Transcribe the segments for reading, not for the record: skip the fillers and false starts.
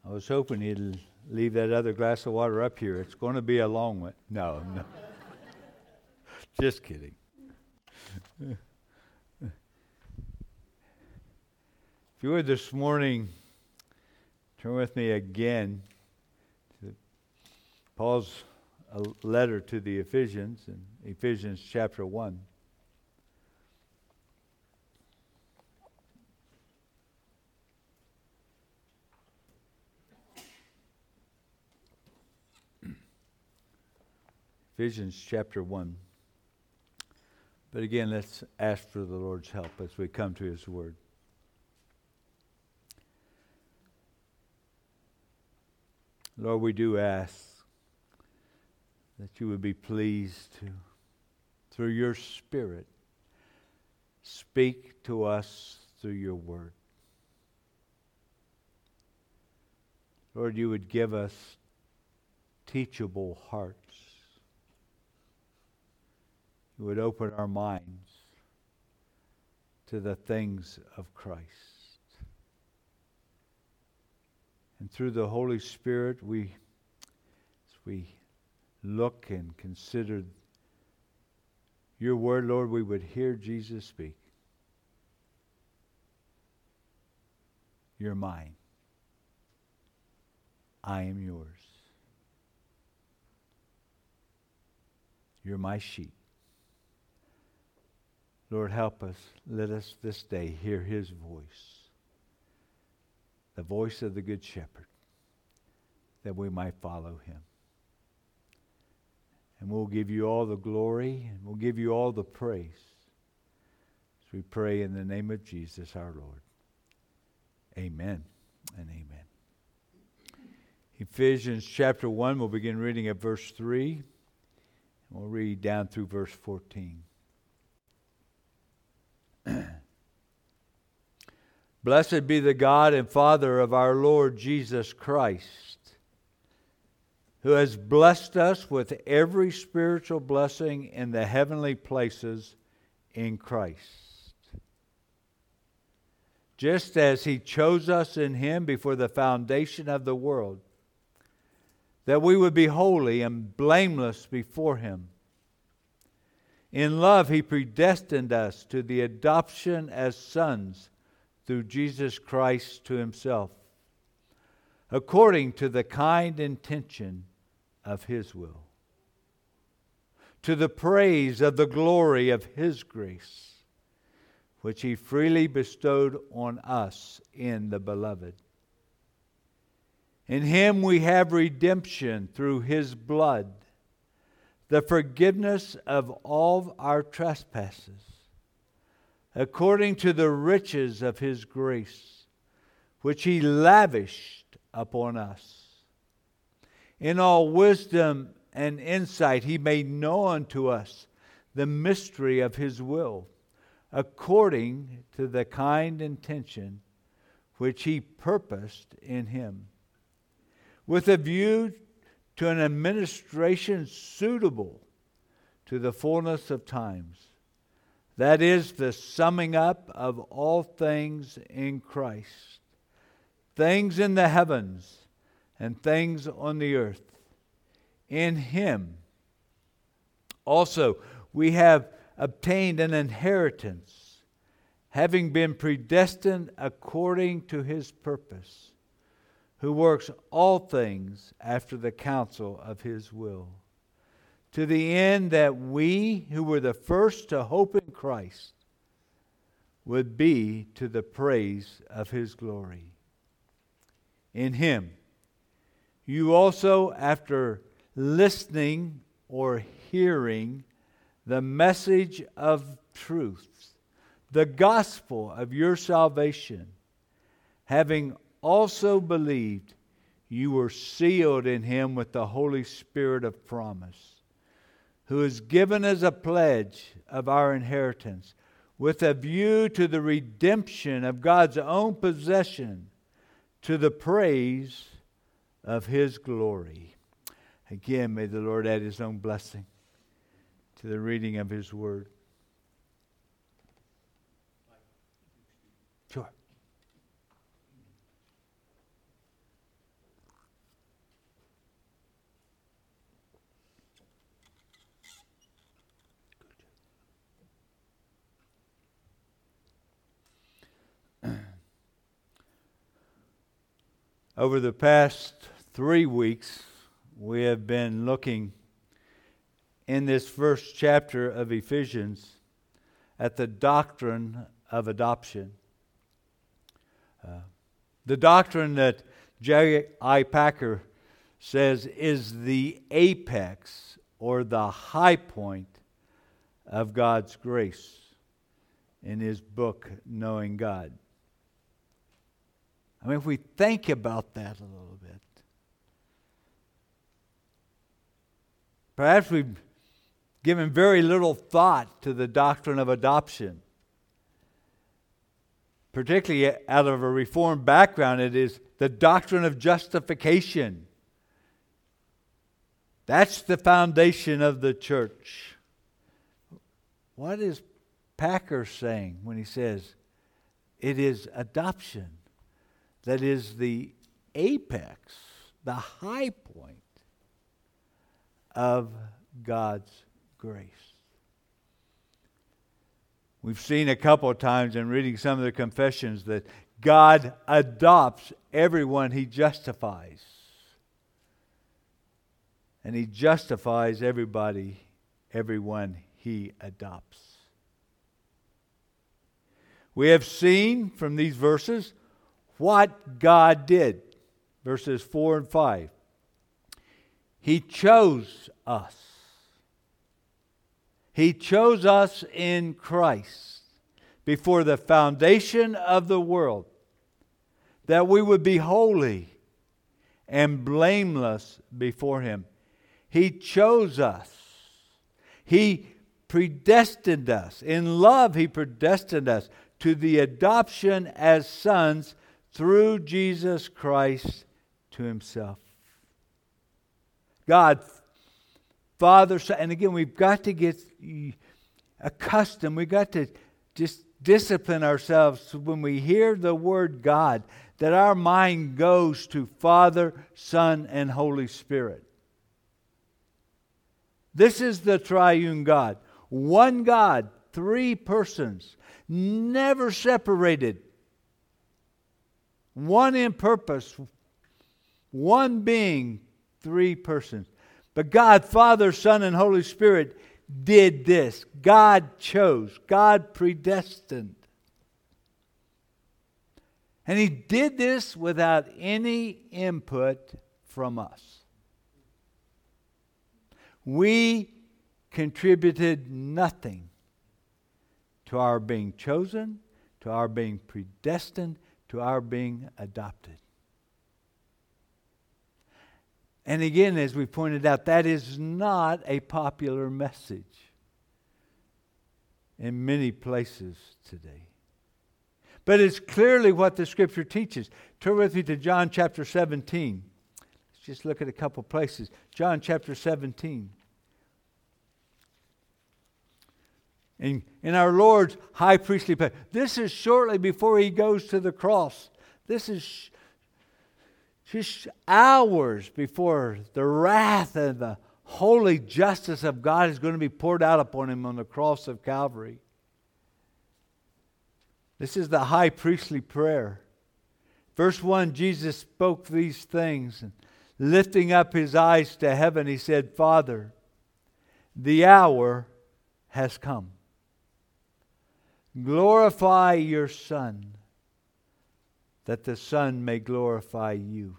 I was hoping he'd leave that other glass of water up here. It's going to be a long one. No. Just kidding. If you would this morning, turn with me again to Paul's letter to the Ephesians in Ephesians chapter 1. Ephesians chapter 1. But again, let's ask for the Lord's help as we come to His Word. Lord, we do ask that You would be pleased to, through Your Spirit, speak to us through Your Word. Lord, You would give us teachable hearts. You would open our minds to the things of Christ. And through the Holy Spirit, as we look and consider Your Word, Lord, we would hear Jesus speak. You're mine. I am yours. You're my sheep. Lord, help us. Let us this day hear His voice, the voice of the Good Shepherd, that we might follow Him. And we'll give You all the glory, and we'll give You all the praise, as we pray in the name of Jesus our Lord. Amen and amen. Ephesians chapter 1, we'll begin reading at verse 3, and we'll read down through verse 14. Blessed be the God and Father of our Lord Jesus Christ, who has blessed us with every spiritual blessing in the heavenly places in Christ, just as He chose us in Him before the foundation of the world, that we would be holy and blameless before Him. In love, He predestined us to the adoption as sons through Jesus Christ to Himself, according to the kind intention of His will, to the praise of the glory of His grace, which He freely bestowed on us in the Beloved. In Him we have redemption through His blood, the forgiveness of all our trespasses, according to the riches of His grace, which He lavished upon us. In all wisdom and insight He made known to us the mystery of His will, according to the kind intention which He purposed in Him, with a view to an administration suitable to the fullness of times. That is the summing up of all things in Christ, things in the heavens and things on the earth. In Him also we have obtained an inheritance, having been predestined according to His purpose, who works all things after the counsel of His will, to the end that we, who were the first to hope in Christ, would be to the praise of His glory. In Him, you also, after listening or hearing the message of truth, the gospel of your salvation, having also believed, you were sealed in Him with the Holy Spirit of promise, who is given as a pledge of our inheritance, with a view to the redemption of God's own possession, to the praise of His glory. Again, may the Lord add His own blessing to the reading of His Word. Sure. Over the past 3 weeks, we have been looking in this first chapter of Ephesians at the doctrine of adoption. The doctrine that J.I. Packer says is the apex or the high point of God's grace in his book, Knowing God. I mean, if we think about that a little bit, perhaps we've given very little thought to the doctrine of adoption. Particularly out of a Reformed background, it is the doctrine of justification. That's the foundation of the church. What is Packer saying when he says it is adoption that is the apex, the high point of God's grace? We've seen a couple of times in reading some of the confessions that God adopts everyone He justifies. And He justifies everyone He adopts. We have seen from these verses what God did. Verses 4 and 5. He chose us. He chose us in Christ before the foundation of the world, that we would be holy and blameless before Him. He chose us. He predestined us. In love, He predestined us to the adoption as sons through Jesus Christ to Himself. God, Father, Son, and again, we've got to get accustomed. We've got to just discipline ourselves when we hear the word God, that our mind goes to Father, Son, and Holy Spirit. This is the triune God. One God, three persons, never separated. One in purpose, one being, three persons. But God, Father, Son, and Holy Spirit did this. God chose. God predestined. And He did this without any input from us. We contributed nothing to our being chosen, to our being predestined, to our being adopted. And again, as we pointed out, that is not a popular message in many places today. But it's clearly what the Scripture teaches. Turn with me to John chapter 17. Let's just look at a couple places. John chapter 17. In our Lord's high priestly prayer. This is shortly before He goes to the cross. This is just hours before the wrath and the holy justice of God is going to be poured out upon Him on the cross of Calvary. This is the high priestly prayer. Verse 1, Jesus spoke these things, and lifting up His eyes to heaven, He said, Father, the hour has come. Glorify your Son, that the Son may glorify you.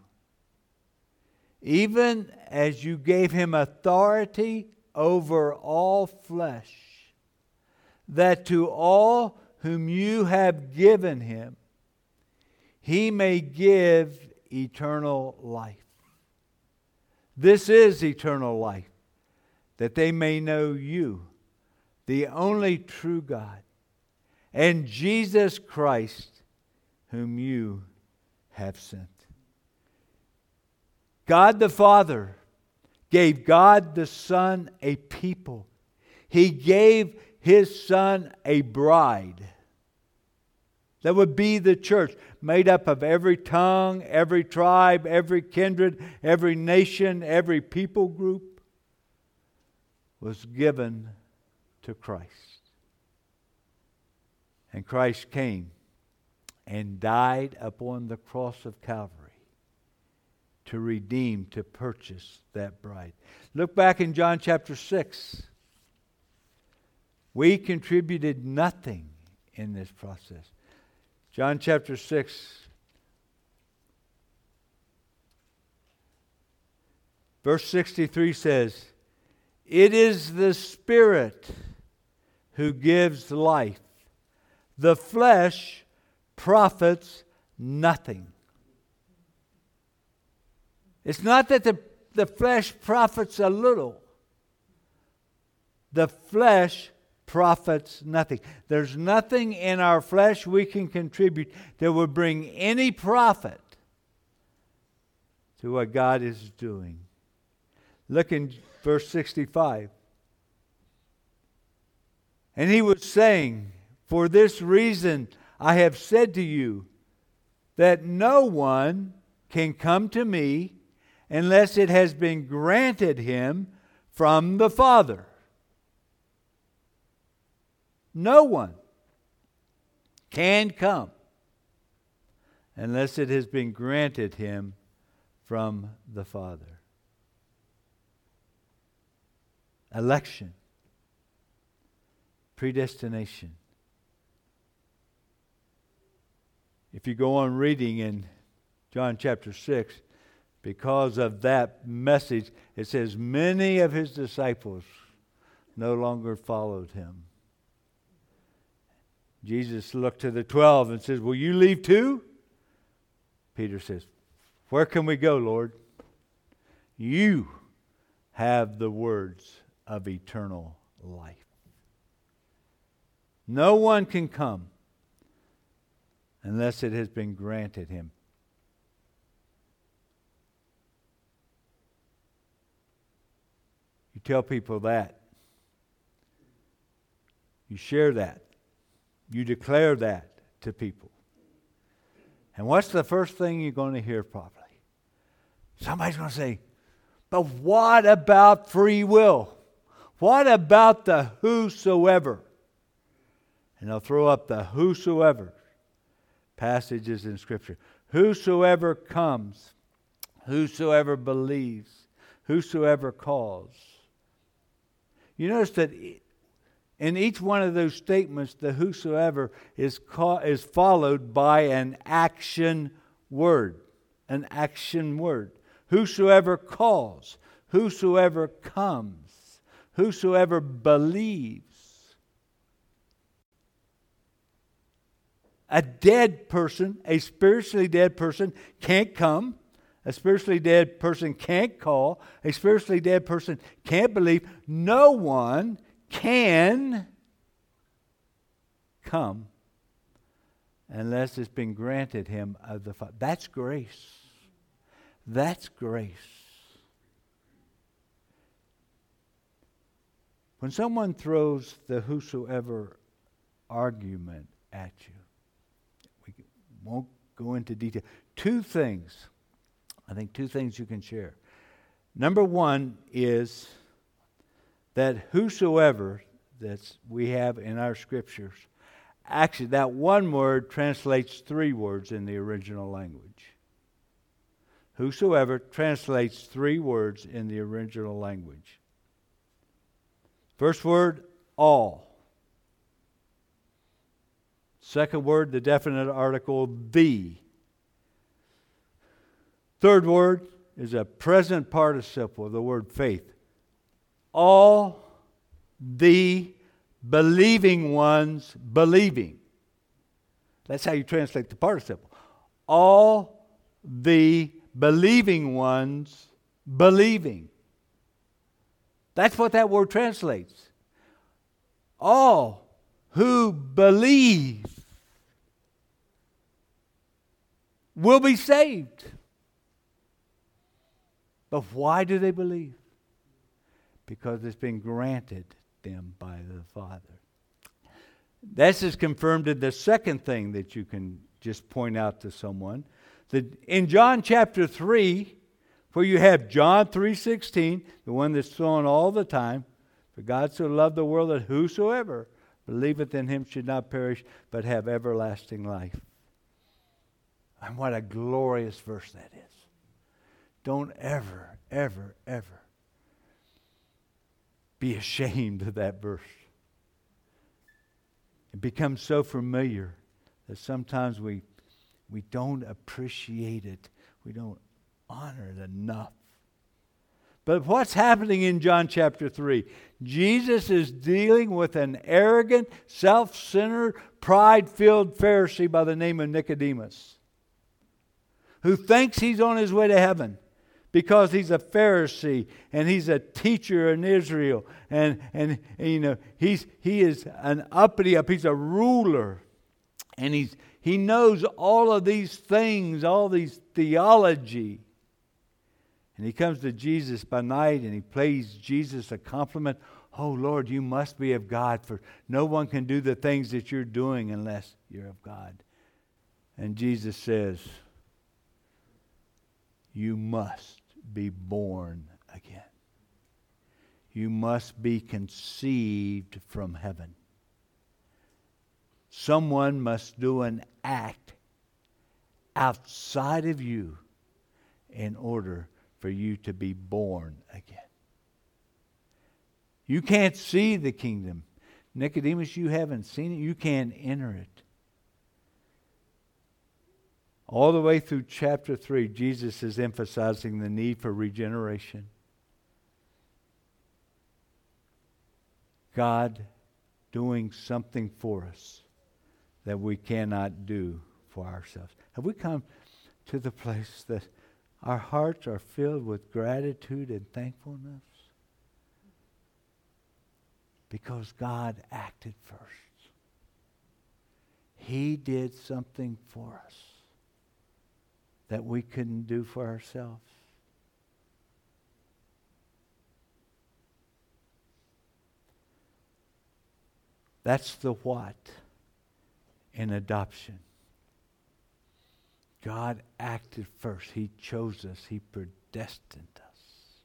Even as you gave Him authority over all flesh, that to all whom you have given Him, He may give eternal life. This is eternal life, that they may know you, the only true God, and Jesus Christ, whom you have sent. God the Father gave God the Son a people. He gave His Son a bride that would be the church, made up of every tongue, every tribe, every kindred, every nation, every people group, was given to Christ. And Christ came and died upon the cross of Calvary to redeem, to purchase that bride. Look back in John chapter 6. We contributed nothing in this process. John chapter 6, verse 63 says, "It is the Spirit who gives life. The flesh profits nothing." It's not that the flesh profits a little. The flesh profits nothing. There's nothing in our flesh we can contribute that would bring any profit to what God is doing. Look in verse 65. "And he was saying, 'For this reason I have said to you, that no one can come to me unless it has been granted him from the Father.'" No one can come unless it has been granted him from the Father. Election, predestination. If you go on reading in John chapter 6, because of that message, it says many of his disciples no longer followed him. Jesus looked to the 12 and says, "Will you leave too?" Peter says, "Where can we go, Lord? You have the words of eternal life." No one can come unless it has been granted him. You tell people that. You share that. You declare that to people. And what's the first thing you're going to hear probably? Somebody's going to say, "But what about free will? What about the whosoever?" And they'll throw up the whosoever passages in Scripture. Whosoever comes, whosoever believes, whosoever calls. You notice that in each one of those statements, the whosoever is followed by an action word. An action word. Whosoever calls, whosoever comes, whosoever believes. A dead person, a spiritually dead person, can't come. A spiritually dead person can't call. A spiritually dead person can't believe. No one can come unless it's been granted him of the Father. That's grace. That's grace. When someone throws the whosoever argument at you, we won't go into detail. Two things you can share. Number one is that whosoever that we have in our scriptures, actually that one word translates three words in the original language. Whosoever translates three words in the original language. First word, all. Second word, the definite article, the. Third word is a present participle, the word faith. All the believing ones believing. That's how you translate the participle. All the believing ones believing. That's what that word translates. All who believe will be saved. But why do they believe? Because it's been granted them by the Father. This is confirmed in the second thing that you can just point out to someone. That in John chapter 3, where you have John 3:16, the one that's thrown all the time, "For God so loved the world that whosoever believeth in him should not perish, but have everlasting life." And what a glorious verse that is. Don't ever, ever, ever be ashamed of that verse. It becomes so familiar that sometimes we don't appreciate it. We don't honor it enough. But what's happening in John chapter 3? Jesus is dealing with an arrogant, self-centered, pride-filled Pharisee by the name of Nicodemus, who thinks he's on his way to heaven because he's a Pharisee and he's a teacher in Israel, and you know he is an uppity up. He's a ruler, and he knows all of these things, all these theology. And he comes to Jesus by night and he pays Jesus a compliment. Oh, Lord, you must be of God, for no one can do the things that you're doing unless you're of God. And Jesus says, you must be born again. You must be conceived from heaven. Someone must do an act outside of you in order for you to be born again. You can't see the kingdom. Nicodemus, you haven't seen it. You can't enter it. All the way through chapter 3, Jesus is emphasizing the need for regeneration. God doing something for us that we cannot do for ourselves. Have we come to the place that our hearts are filled with gratitude and thankfulness? Because God acted first. He did something for us that we couldn't do for ourselves. That's the what in adoption. God acted first. He chose us. He predestined us.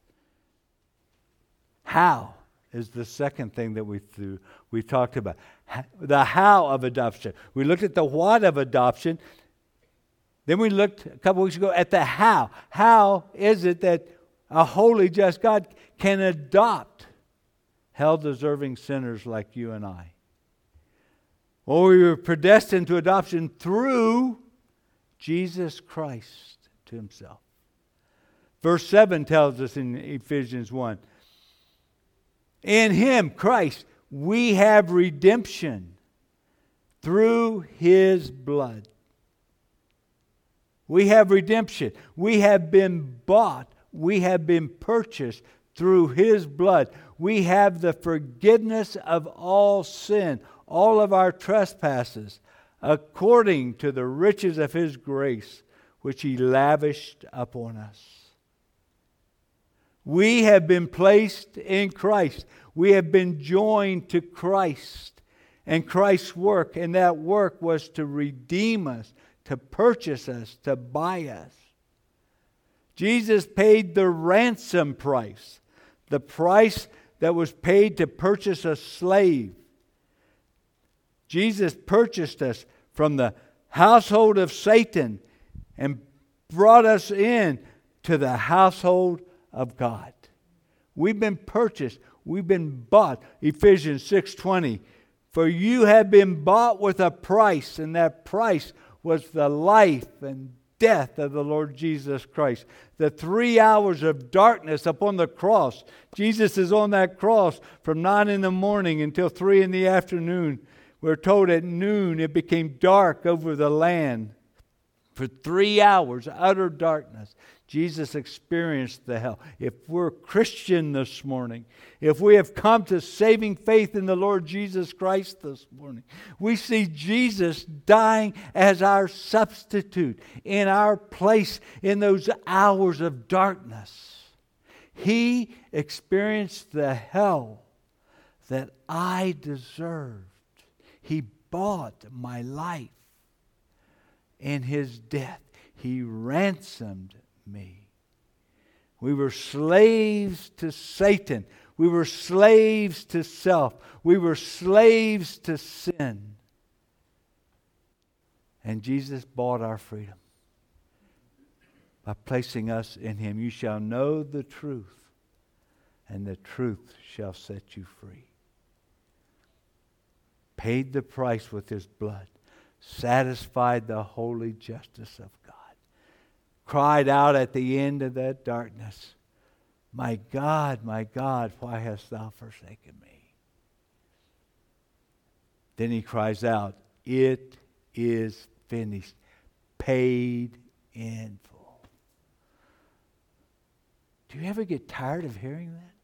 How is the second thing that we talked about. The how of adoption. We looked at the what of adoption. Then we looked a couple weeks ago at the how. How is it that a holy, just God can adopt hell-deserving sinners like you and I? Well, we were predestined to adoption through Jesus Christ to himself. Verse 7 tells us in Ephesians 1, in him, Christ, we have redemption through his blood. We have redemption. We have been bought. We have been purchased through his blood. We have the forgiveness of all sin, all of our trespasses, according to the riches of his grace, which he lavished upon us. We have been placed in Christ. We have been joined to Christ and Christ's work, and that work was to redeem us, to purchase us, to buy us. Jesus paid the ransom price, the price that was paid to purchase a slave. Jesus purchased us from the household of Satan and brought us in to the household of God. We've been purchased. We've been bought. Ephesians 6:20. For you have been bought with a price, and that price was the life and death of the Lord Jesus Christ. The 3 hours of darkness upon the cross. Jesus is on that cross from 9 in the morning until 3 in the afternoon. We're told at noon it became dark over the land. For 3 hours, utter darkness. Jesus experienced the hell. If we're Christian this morning, if we have come to saving faith in the Lord Jesus Christ this morning, we see Jesus dying as our substitute in our place in those hours of darkness. He experienced the hell that I deserved. He bought my life in his death. He ransomed me. We were slaves to Satan. We were slaves to self. We were slaves to sin. And Jesus bought our freedom. by placing us in Him. You shall know the truth, and the truth shall set you free. Paid the price with His blood, satisfied the holy justice of God, cried out at the end of that darkness, my God, why hast thou forsaken me? Then He cries out, it is finished, paid in full. Do you ever get tired of hearing that?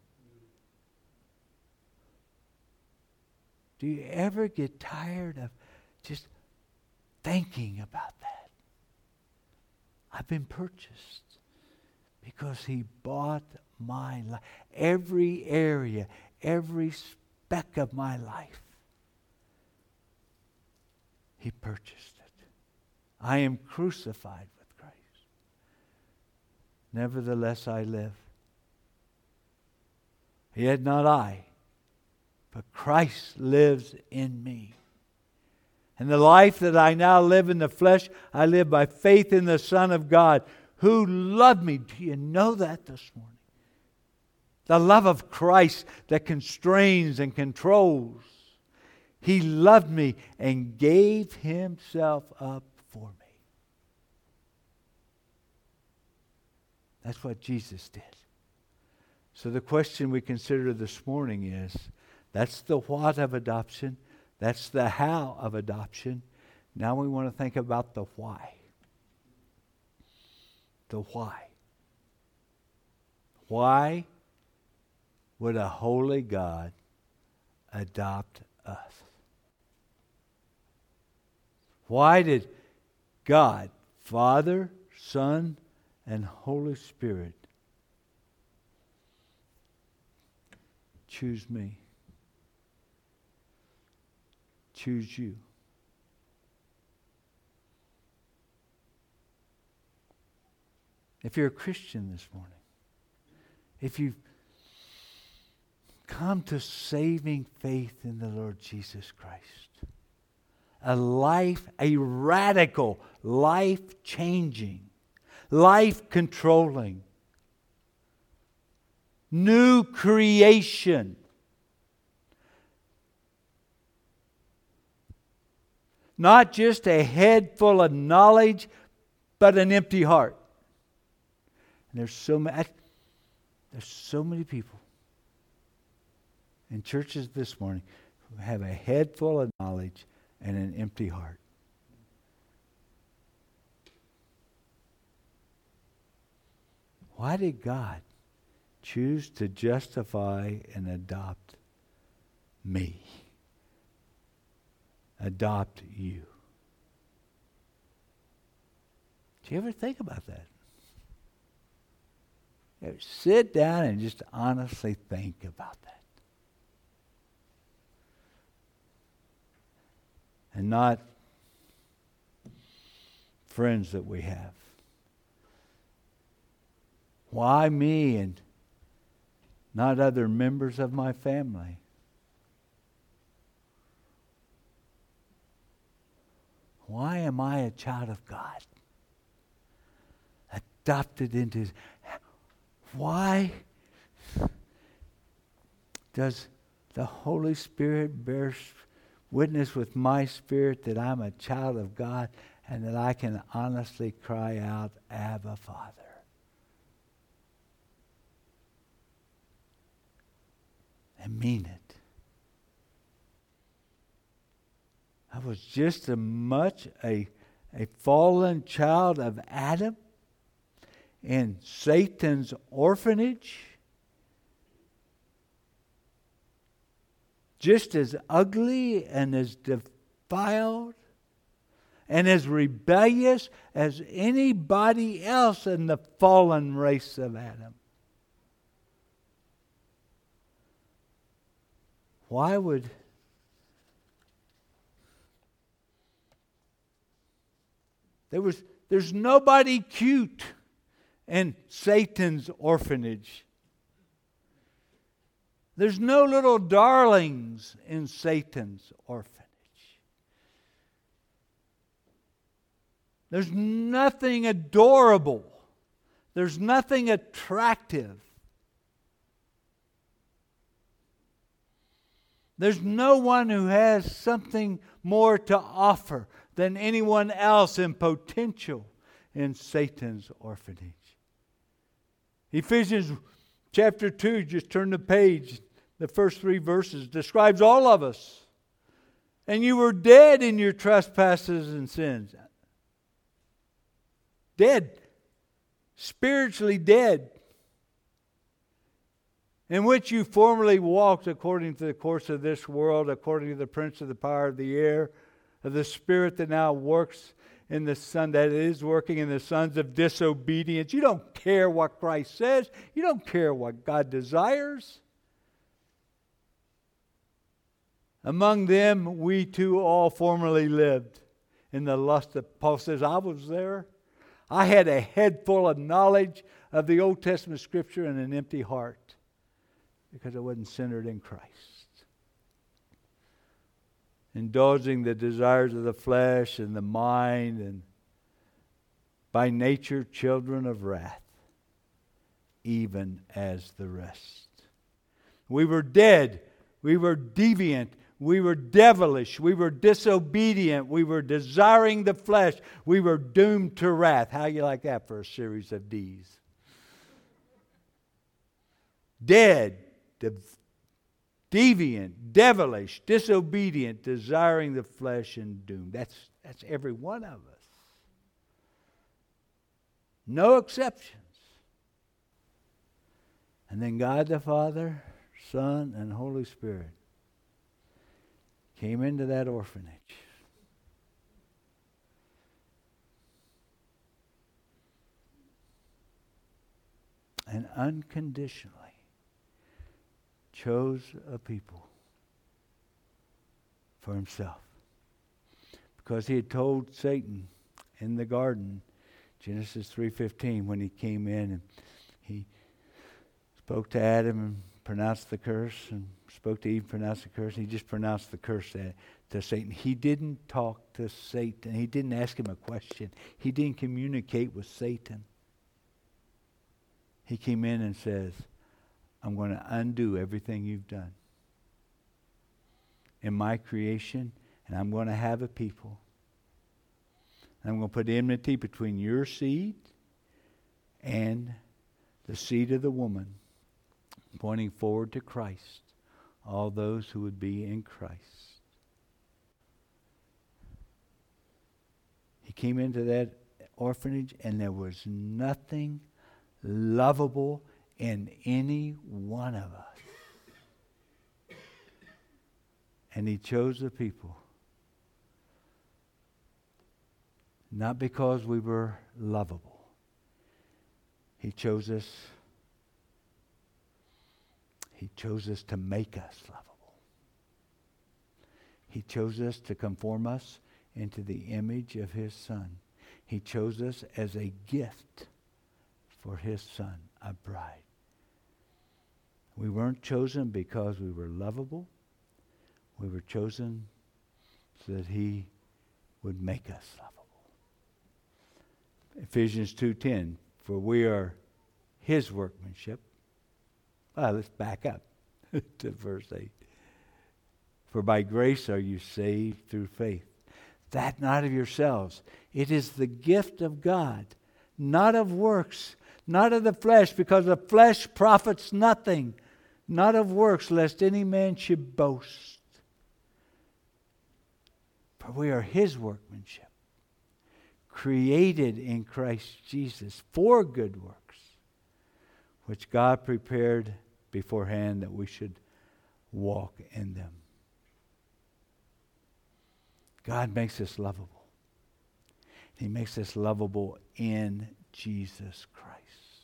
Do you ever get tired of just thinking about that? I've been purchased because He bought my life. Every area, every speck of my life, He purchased it. I am crucified with Christ. Nevertheless I live. Yet not I, but Christ lives in me. And the life that I now live in the flesh, I live by faith in the Son of God, who loved me. Do you know that this morning? The love of Christ that constrains and controls. He loved me and gave Himself up for me. That's what Jesus did. So the question we consider this morning is, that's the what of adoption. That's the how of adoption. Now we want to think about the why. The why. Why would a holy God adopt us? Why did God, Father, Son, and Holy Spirit choose me? Choose you. If you're a Christian this morning, if you've come to saving faith in the Lord Jesus Christ, a radical, life-changing, life-controlling, new creation, not just a head full of knowledge, but an empty heart. And there's so many people in churches this morning who have a head full of knowledge and an empty heart. Why did God choose to justify and adopt me? Adopt you. Do you ever think about that? You ever sit down and just honestly think about that? And not friends that we have. Why me and not other members of my family? Why am I a child of God? Adopted into His... Why does the Holy Spirit bear witness with my spirit that I'm a child of God and that I can honestly cry out, Abba, Father? And mean it. I was just as much a fallen child of Adam in Satan's orphanage, just as ugly and as defiled and as rebellious as anybody else in the fallen race of Adam. Why would there's nobody cute in Satan's orphanage. There's no little darlings in Satan's orphanage. There's nothing adorable There's nothing attractive. There's no one who has something more to offer than anyone else in potential in Satan's orphanage. Ephesians chapter 2, just turn the page, the first 3 verses, describes all of us. And you were dead in your trespasses and sins. Dead. Spiritually dead. In which you formerly walked according to the course of this world, according to the prince of the power of the air, of the spirit that now works in the son, that is working in the sons of disobedience. You don't care what Christ says. You don't care what God desires. Among them, we too all formerly lived in the lust of, Paul says, I was there. I had a head full of knowledge of the Old Testament Scripture and an empty heart because I wasn't centered in Christ. Indulging the desires of the flesh and the mind, and by nature children of wrath, even as the rest. We were dead. We were deviant. We were devilish. We were disobedient. We were desiring the flesh. We were doomed to wrath. How you like that for a series of D's? Dead, deviant, devilish, disobedient, desiring the flesh, and doomed. That's every one of us. No exceptions. And then God the Father, Son, and Holy Spirit came into that orphanage. And unconditionally chose a people for himself. Because he had told Satan in the garden, Genesis 3:15, when he came in and he spoke to Adam and pronounced the curse, and spoke to Eve, pronounced the curse. He just pronounced the curse to Satan. He didn't talk to Satan. He didn't ask him a question. He didn't communicate with Satan. He came in and says, I'm going to undo everything you've done in my creation, and I'm going to have a people. I'm going to put enmity between your seed and the seed of the woman, pointing forward to Christ, all those who would be in Christ. He came into that orphanage, and there was nothing lovable in any one of us. And he chose the people. Not because we were lovable. He chose us. He chose us to make us lovable. He chose us to conform us into the image of his Son. He chose us as a gift for his Son, a bride. We weren't chosen because we were lovable. We were chosen so that he would make us lovable. Ephesians 2:10, for we are his workmanship. Let's back up to verse 8. For by grace are you saved through faith. That not of yourselves. It is the gift of God, not of works, not of the flesh, because the flesh profits nothing. Not of works, lest any man should boast. For we are his workmanship, created in Christ Jesus for good works, which God prepared beforehand that we should walk in them. God makes us lovable. He makes us lovable in Jesus Christ.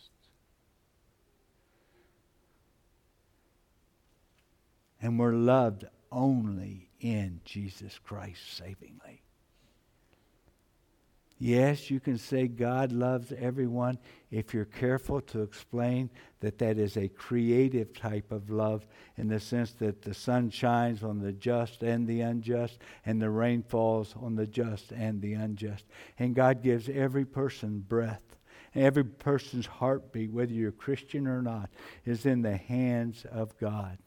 And we're loved only in Jesus Christ savingly. Yes, you can say God loves everyone if you're careful to explain that that is a creative type of love, in the sense that the sun shines on the just and the unjust, and the rain falls on the just and the unjust. And God gives every person breath Every person's heartbeat, whether you're a Christian or not, is in the hands of God.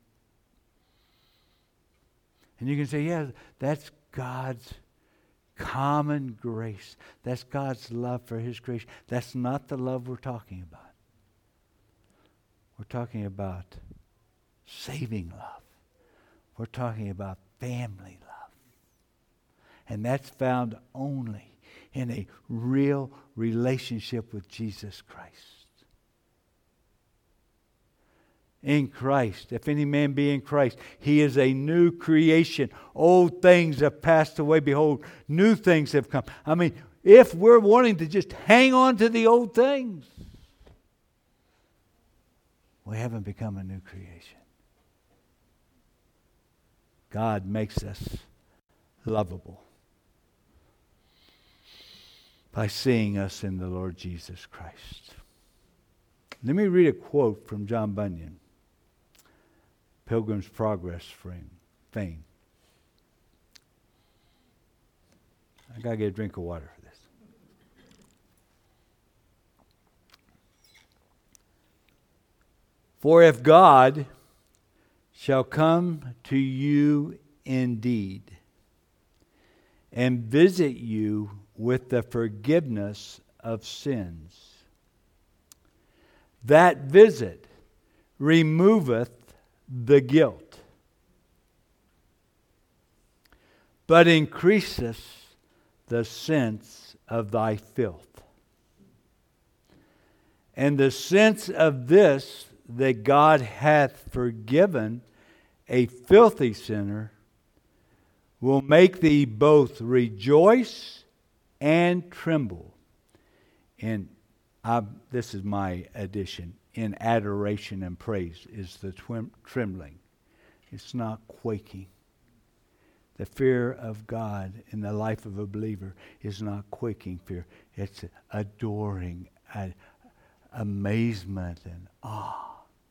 And you can say, yeah, that's God's common grace. That's God's love for His grace. That's not the love we're talking about. We're talking about saving love. We're talking about family love. And that's found only in a real relationship with Jesus Christ. In Christ, if any man be in Christ, he is a new creation. Old things have passed away. Behold, new things have come. I mean, if we're wanting to just hang on to the old things, we haven't become a new creation. God makes us lovable by seeing us in the Lord Jesus Christ. Let me read a quote from John Bunyan, Pilgrim's Progress fame. I got to get a drink of water for this. For if God shall come to you indeed and visit you with the forgiveness of sins, that visit removeth the guilt, but increaseth the sense of thy filth. And the sense of this, that God hath forgiven a filthy sinner, will make thee both rejoice and tremble. And this is my addition. In adoration and praise is the trembling. It's not quaking. The fear of God in the life of a believer is not quaking fear. It's adoring, amazement, and awe.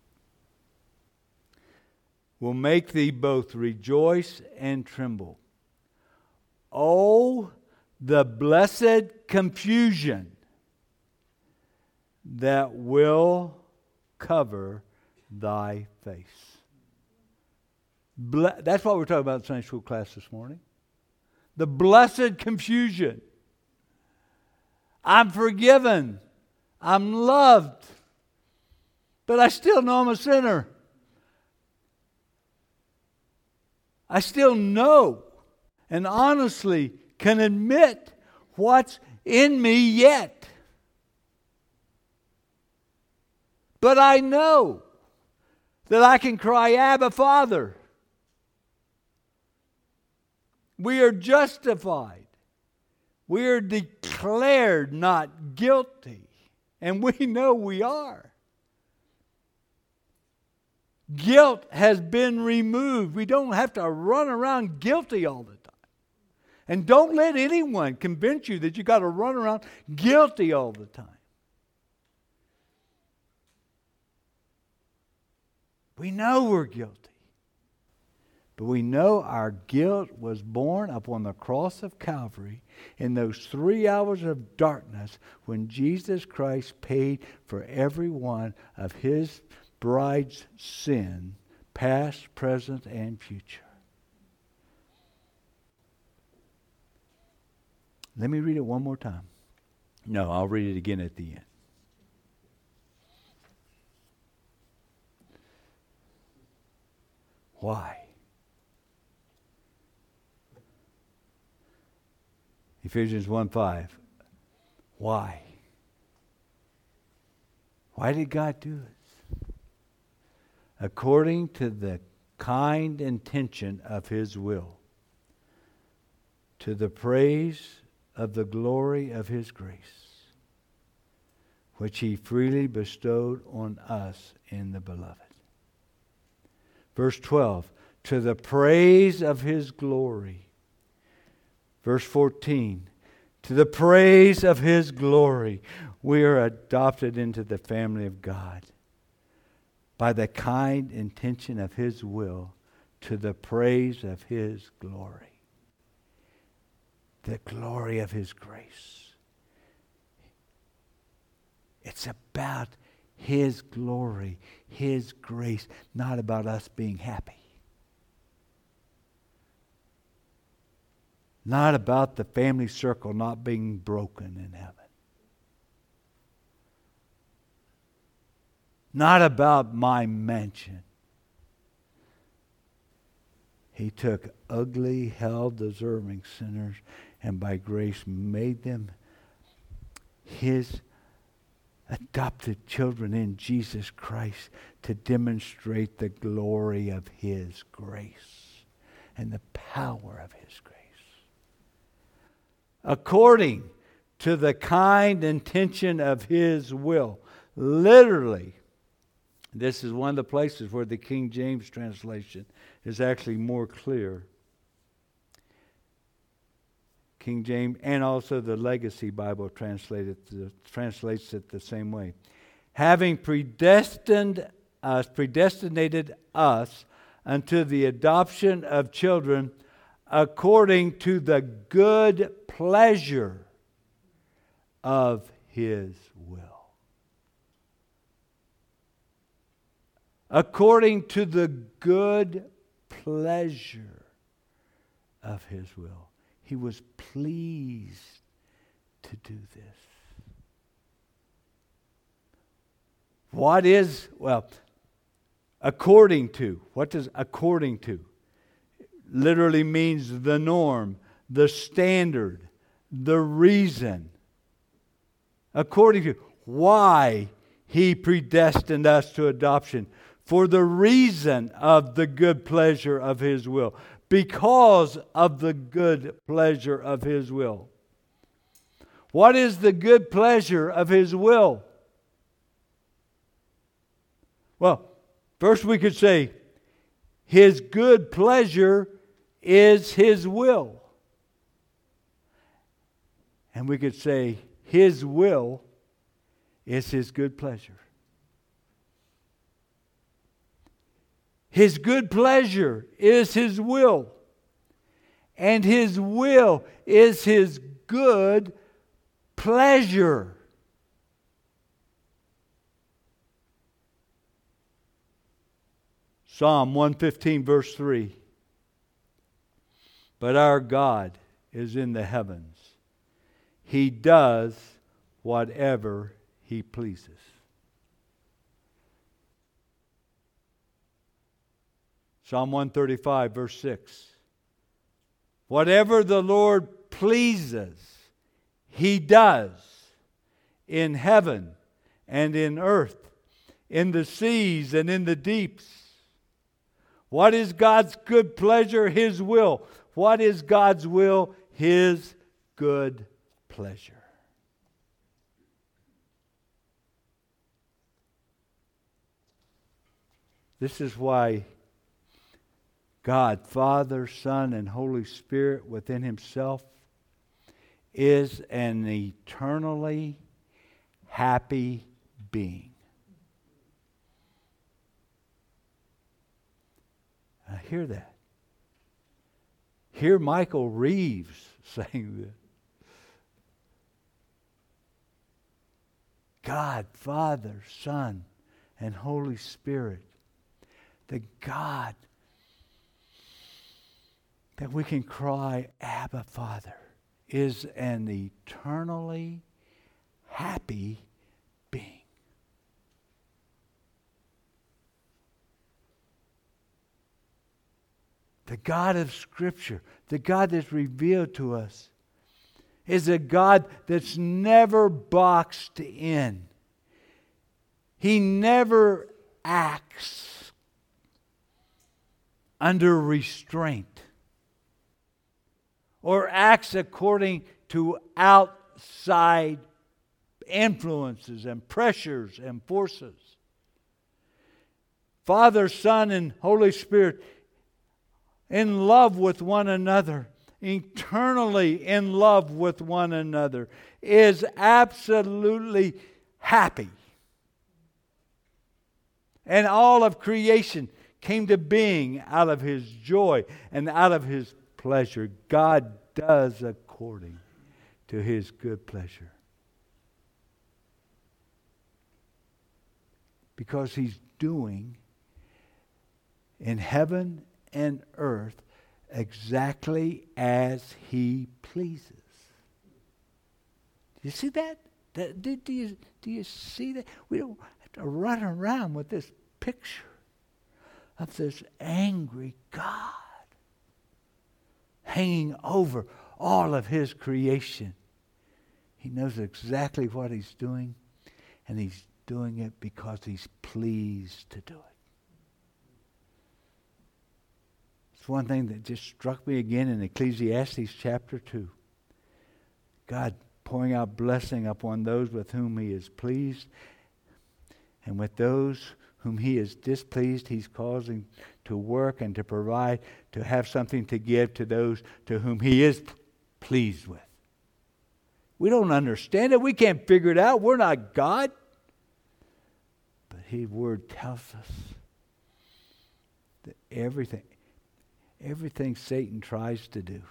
Will make thee both rejoice and tremble. Oh, the blessed confusion that will cover thy face. That's what we're talking about in Sunday school class this morning. The blessed confusion. I'm forgiven. I'm loved. But I still know I'm a sinner. I still know and honestly can admit what's in me yet. But I know that I can cry, Abba, Father. We are justified. We are declared not guilty. And we know we are. Guilt has been removed. We don't have to run around guilty all the time. And don't let anyone convince you that you got to run around guilty all the time. We know we're guilty. But we know our guilt was borne upon the cross of Calvary in those 3 hours of darkness when Jesus Christ paid for every one of His bride's sin, past, present, and future. Let me read it one more time. No, I'll read it again at the end. Why? Ephesians 1:5. Why? Why did God do it? According to the kind intention of His will, to the praise of the glory of His grace, which He freely bestowed on us in the Beloved. Verse 12, to the praise of His glory. Verse 14, to the praise of His glory, we are adopted into the family of God by the kind intention of His will, to the praise of His glory. The glory of His grace. It's about His glory, His grace, not about us being happy. Not about the family circle not being broken in heaven. Not about my mansion. He took ugly, hell-deserving sinners and by grace made them His adopted children in Jesus Christ to demonstrate the glory of His grace and the power of His grace. According to the kind intention of His will. Literally, this is one of the places where the King James translation is actually more clear. King James and also the Legacy Bible translates it the same way. Having predestinated us unto the adoption of children according to the good pleasure of His will. According to the good pleasure of His will. He was pleased to do this. What is, according to. What does according to? Literally means the norm, the standard, the reason. According to why He predestined us to adoption. For the reason of the good pleasure of His will. Because of the good pleasure of His will. What is the good pleasure of His will? Well, first we could say, His good pleasure is His will. And we could say, His will is His good pleasure. His good pleasure is His will. And His will is His good pleasure. Psalm 115 verse 3. But our God is in the heavens. He does whatever He pleases. Psalm 135, verse 6. Whatever the Lord pleases, He does in heaven and in earth, in the seas and in the deeps. What is God's good pleasure? His will. What is God's will? His good pleasure. This is why God, Father, Son, and Holy Spirit within Himself is an eternally happy being. I hear that. Hear Michael Reeves saying this. God, Father, Son, and Holy Spirit. The God that we can cry, Abba, Father, is an eternally happy being. The God of Scripture, the God that's revealed to us, is a God that's never boxed in. He never acts under restraint or acts according to outside influences and pressures and forces. Father, Son, and Holy Spirit in love with one another, eternally in love with one another, is absolutely happy. And all of creation came to being out of His joy and out of His pleasure. God does according to His good pleasure. because He's doing in heaven and earth exactly as He pleases. Do you see that? Do you see that? We don't have to run around with this picture of this angry God hanging over all of His creation. He knows exactly what He's doing, and He's doing it because He's pleased to do it. It's one thing that just struck me again in Ecclesiastes chapter 2. God pouring out blessing upon those with whom He is pleased, and with those whom He is displeased, He's causing to work and to provide, to have something to give to those to whom He is pleased with. We don't understand it. We can't figure it out. We're not God. But His Word tells us that everything Satan tries to do,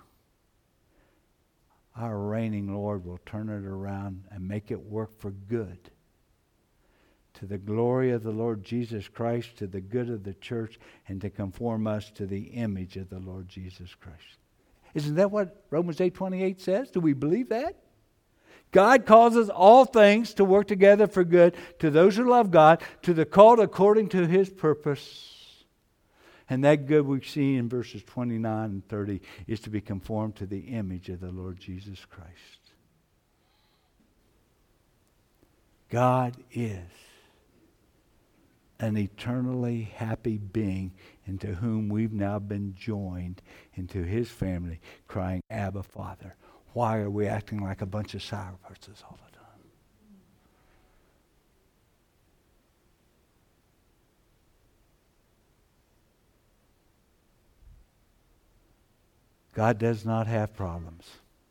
our reigning Lord will turn it around and make it work for good. To the glory of the Lord Jesus Christ, to the good of the church, and to conform us to the image of the Lord Jesus Christ. Isn't that what Romans 8:28 says? Do we believe that? God causes all things to work together for good to those who love God, to the called according to His purpose. And that good we see in verses 29 and 30 is to be conformed to the image of the Lord Jesus Christ. God is an eternally happy being into whom we've now been joined into His family, crying, Abba, Father. Why are we acting like a bunch of sourpusses all the time? God does not have problems.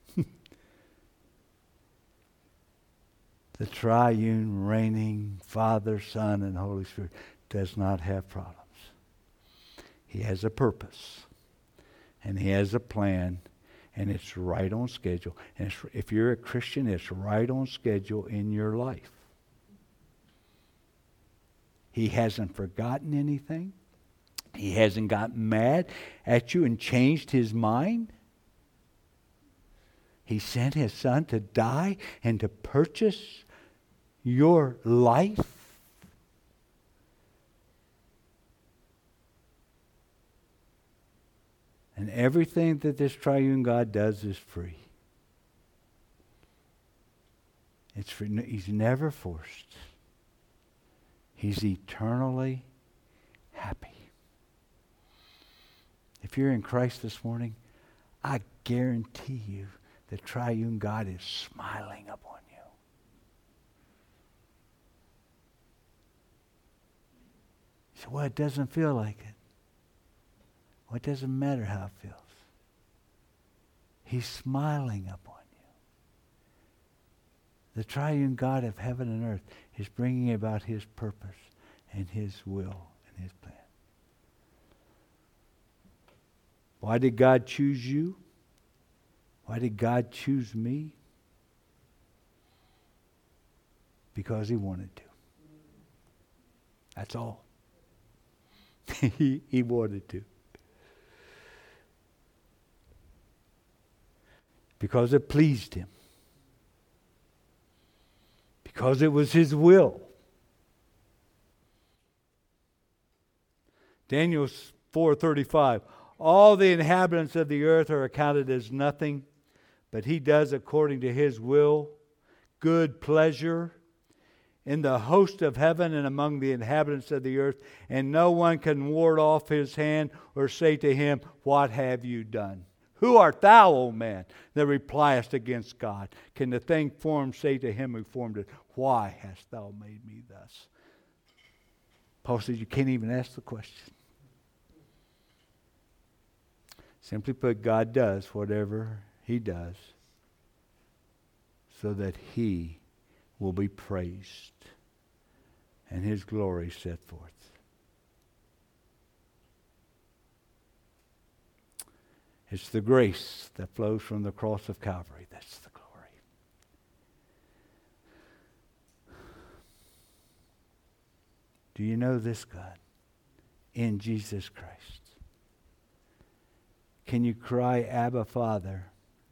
The triune, reigning Father, Son, and Holy Spirit does not have problems. He has a purpose, and He has a plan, and it's right on schedule. And if you're a Christian, it's right on schedule in your life. He hasn't forgotten anything. He hasn't gotten mad at you and changed His mind. He sent His Son to die and to purchase your life. And everything that this triune God does is free. It's free. He's never forced. He's eternally happy. If you're in Christ this morning, I guarantee you the triune God is smiling upon you. You say, well, it doesn't feel like it. Well, it doesn't matter how it feels. He's smiling upon you. The triune God of heaven and earth is bringing about His purpose and His will and His plan. Why did God choose you? Why did God choose me? Because He wanted to. That's all. He wanted to. Because it pleased Him. Because it was His will. Daniel 4:35. All the inhabitants of the earth are accounted as nothing, but He does according to His will, good pleasure, in the host of heaven and among the inhabitants of the earth, and no one can ward off His hand or say to Him, what have you done? Who art thou, O man, that repliest against God? Can the thing formed say to Him who formed it, why hast thou made me thus? Paul says you can't even ask the question. Simply put, God does whatever He does so that He will be praised and His glory set forth. It's the grace that flows from the cross of Calvary. That's the glory. Do you know this God? In Jesus Christ. Can you cry, Abba, Father?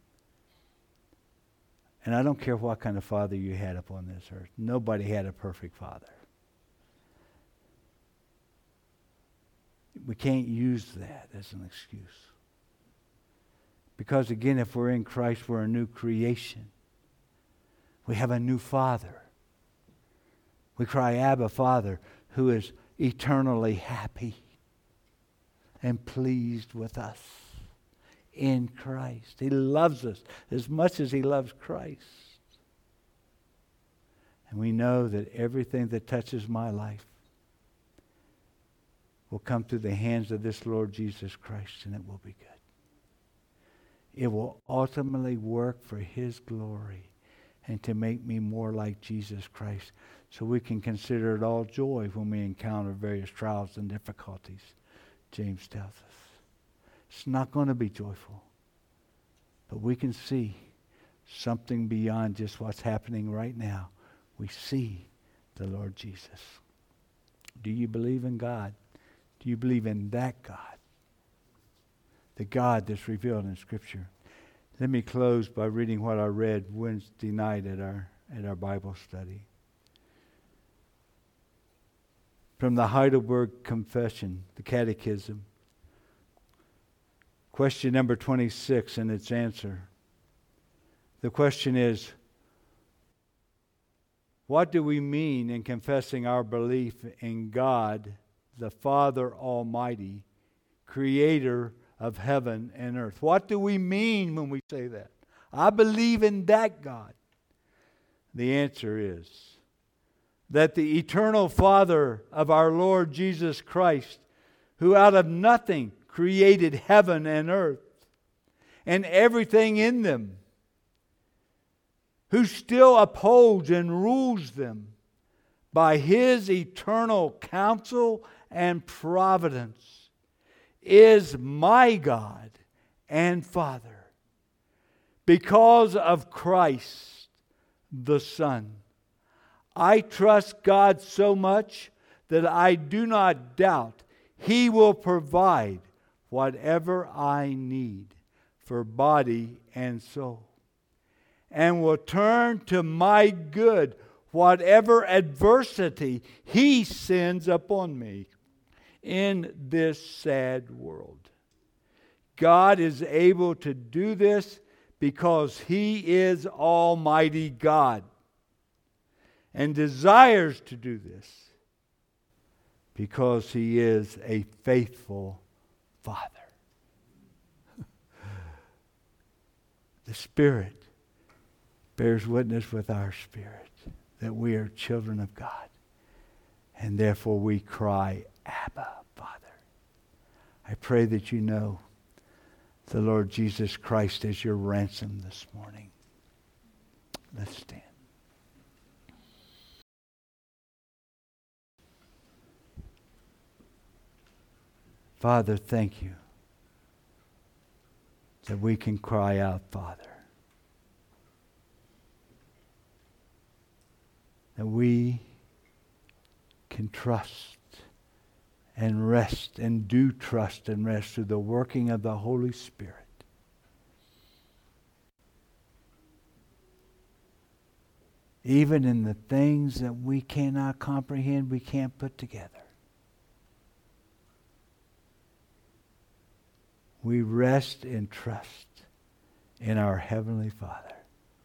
And I don't care what kind of father you had upon this earth. Nobody had a perfect father. We can't use that as an excuse. Because again, if we're in Christ, we're a new creation. We have a new Father. We cry, Abba, Father, who is eternally happy and pleased with us in Christ. He loves us as much as He loves Christ. And we know that everything that touches my life will come through the hands of this Lord Jesus Christ, and it will be good. It will ultimately work for His glory and to make me more like Jesus Christ, so we can consider it all joy when we encounter various trials and difficulties, James tells us. It's not going to be joyful, but we can see something beyond just what's happening right now. We see the Lord Jesus. Do you believe in God? Do you believe in that God? The God that's revealed in Scripture. Let me close by reading what I read Wednesday night at our Bible study. From the Heidelberg Confession, the Catechism. Question number 26 and its answer. The question is, what do we mean in confessing our belief in God, the Father Almighty, Creator of heaven and earth? What do we mean when we say that? I believe in that God. The answer is that the eternal Father of our Lord Jesus Christ, who out of nothing created heaven and earth and everything in them, who still upholds and rules them by His eternal counsel and providence, is my God and Father, because of Christ the Son. I trust God so much that I do not doubt He will provide whatever I need for body and soul, and will turn to my good whatever adversity He sends upon me in this sad world. God is able to do this because He is Almighty God and desires to do this because He is a faithful Father. The Spirit bears witness with our spirit that we are children of God, and therefore we cry, Abba, Father. I pray that you know the Lord Jesus Christ as your ransom this morning. Let's stand. Father, thank you that we can cry out, Father. That we can trust and rest and do trust and rest through the working of the Holy Spirit. Even in the things that we cannot comprehend, we can't put together. We rest and trust in our Heavenly Father,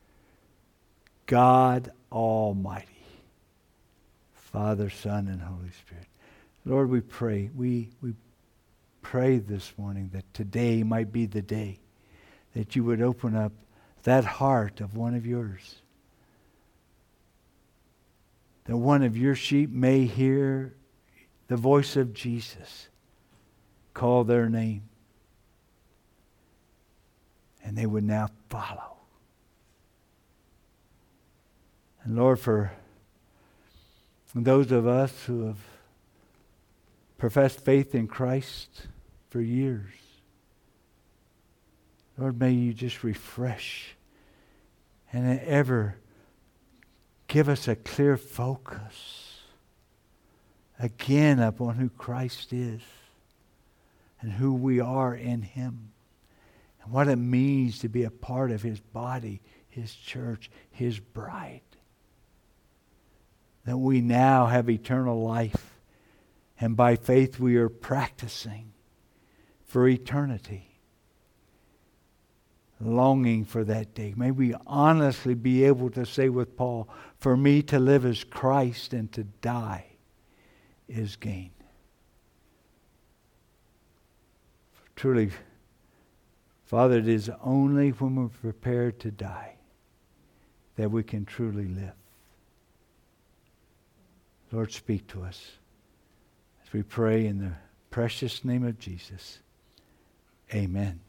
God Almighty, Father, Son, and Holy Spirit. Lord, we pray. We pray this morning that today might be the day that you would open up that heart of one of yours. That one of your sheep may hear the voice of Jesus call their name. And they would now follow. And Lord, for those of us who have professed faith in Christ for years, Lord, may you just refresh and ever give us a clear focus again upon who Christ is and who we are in Him and what it means to be a part of His body, His church, His bride. That we now have eternal life, and by faith we are practicing for eternity. Longing for that day. May we honestly be able to say with Paul, for me to live is Christ and to die is gain. Truly, Father, it is only when we're prepared to die that we can truly live. Lord, speak to us as we pray in the precious name of Jesus. Amen.